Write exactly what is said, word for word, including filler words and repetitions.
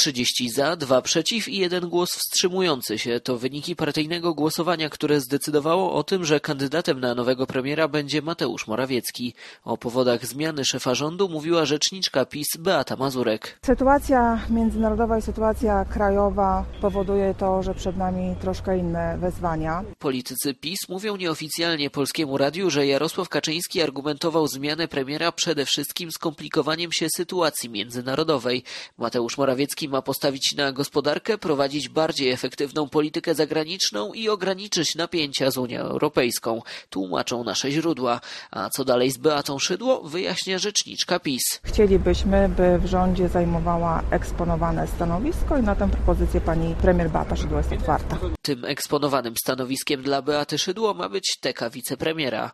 trzydzieści za, dwa przeciw i jeden głos wstrzymujący się. To wyniki partyjnego głosowania, które zdecydowało o tym, że kandydatem na nowego premiera będzie Mateusz Morawiecki. O powodach zmiany szefa rządu mówiła rzeczniczka PiS Beata Mazurek. Sytuacja międzynarodowa i sytuacja krajowa powoduje to, że przed nami troszkę inne wyzwania. Politycy PiS mówią nieoficjalnie Polskiemu Radiu, że Jarosław Kaczyński argumentował zmianę premiera przede wszystkim skomplikowaniem się sytuacji międzynarodowej. Mateusz Morawiecki ma postawić na gospodarkę, prowadzić bardziej efektywną politykę zagraniczną i ograniczyć napięcia z Unią Europejską. Tłumaczą nasze źródła. A co dalej z Beatą Szydło, wyjaśnia rzeczniczka PiS. Chcielibyśmy, by w rządzie zajmowała eksponowane stanowisko i na tę propozycję pani premier Beata Szydło jest otwarta. Tym eksponowanym stanowiskiem dla Beaty Szydło ma być teka wicepremiera.